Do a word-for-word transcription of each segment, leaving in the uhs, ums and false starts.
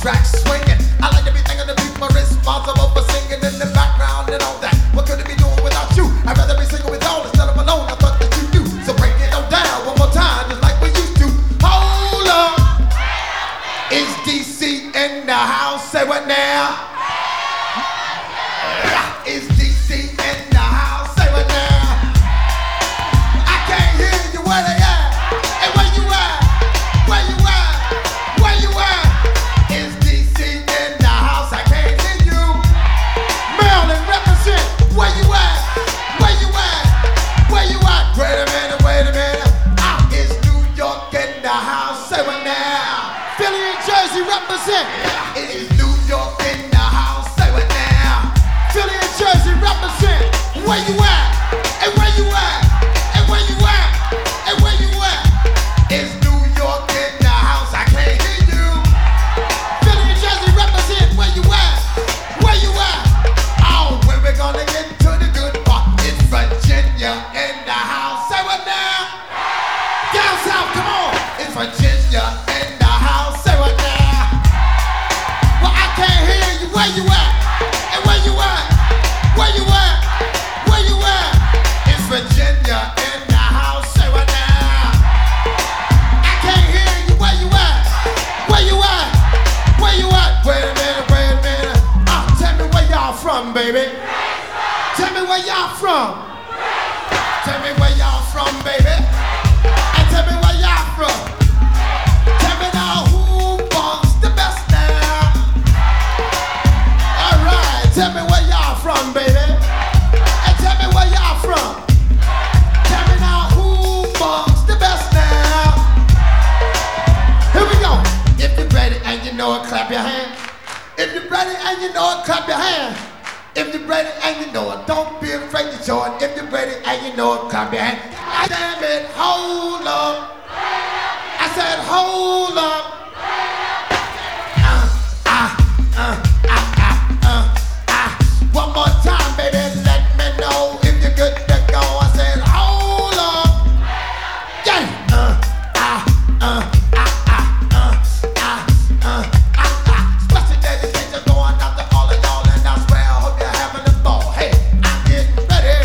track swinging. I like to be thinking the people responsible for singing in the background and all that. What could it be doing without you? I'd rather be singing with y'all instead of alone. I thought that you knew. So break it on down one more time, just like we used to. Hold up. Is D C in the house? Say what now? Is D C in the house? Say what now? I can't hear you. Where they at? Hey, where you at? Where you at? Where you at? Is D C in the house? I can't hear you. Maryland represent. Where you at? Where you at? Where you at? Wait a minute, wait a minute. Ah, is New York in the house? Say what now? Philly and Jersey represent. It is New York in the house. Say what now? Philly and Jersey represent. Where you at? And where you at? And where you at? And where you at? Is New York in the house? I can't hear you. Philly and Jersey represent. Where you at? Where you at? Oh, when we gonna get to the good part? It's Virginia in the house. Say what now? Down south, come on. It's Virginia in the house. Say what now? Well, I can't hear you. Where you at? And where you at? Where you at? Where you at? It's Virginia in the house. Say what now? I can't hear you. Where you at? Where you at? Where you at? Wait a minute, wait a minute. Ah, tell me where y'all from, baby. Tell me where y'all from. Tell me where y'all from, baby. And tell me where y'all from. Tell me now who wants the best now. All right, tell me where y'all from, baby. And tell me where y'all from. Tell me now who wants the best now. Here we go. If you're ready and you know it, clap your hands. If you're ready and you know it, clap your hands. If you're ready and you know it, don't be afraid to show it. If you're ready and you know it, clap your hands. I damn it, hold up. I said hold up. Uh, ah, uh, ah, ah, uh, ah. One more time, baby, let me know if you're good to go. I said hold up. Yeah. Uh, ah, uh, ah, ah, uh, ah, uh, ah, ah. Special dedication going out to all of y'all, and I swear I hope you're having a ball. Hey, I'm getting ready.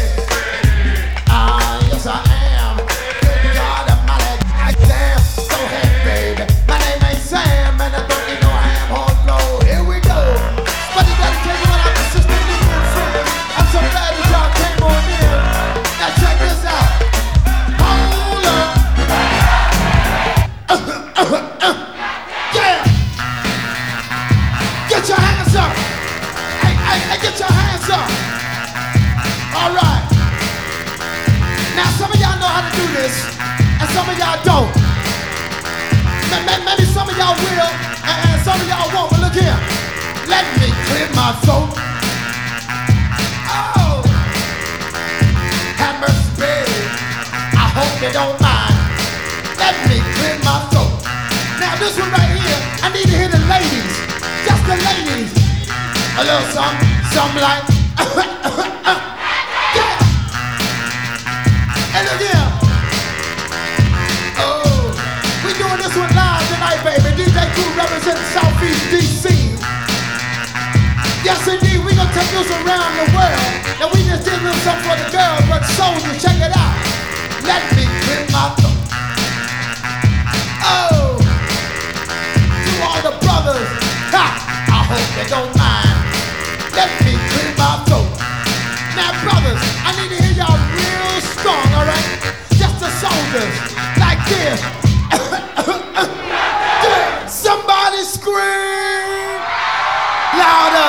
Ah, yes I am. Good God Almighty, I damn so happy, baby. My name ain't Sam, and I don't need no ham on flow. Here we go. Special dedication when I'm consistently in front. I'm so glad that y'all came on in. Now check this out. Hold up. Yeah. Get your hands up. Hey, hey, hey, get your hands up. All right. Now some of y'all know how to do this, and some of y'all don't. Ma- ma- Maybe some of y'all will, and, and some of y'all won't. But look here. Let me clear my throat. Oh, have mercy, baby. I hope you don't mind. Let me clear my throat. Now this one right here, I need to hear the ladies, just the ladies. A little something, something like. Yeah. And look here. Oh, we doing this one live tonight, baby. D J Cool representing Southeast D C. Yes, indeed, we gonna take this around the world. And we just did a little something for the girls, but soldiers, check it out. Let me clear my throat. Oh, to all the brothers, ha, I hope they don't mind. Let me clear my throat. Now, brothers, I need to hear y'all real strong, all right? Just the soldiers, like this. Somebody scream louder.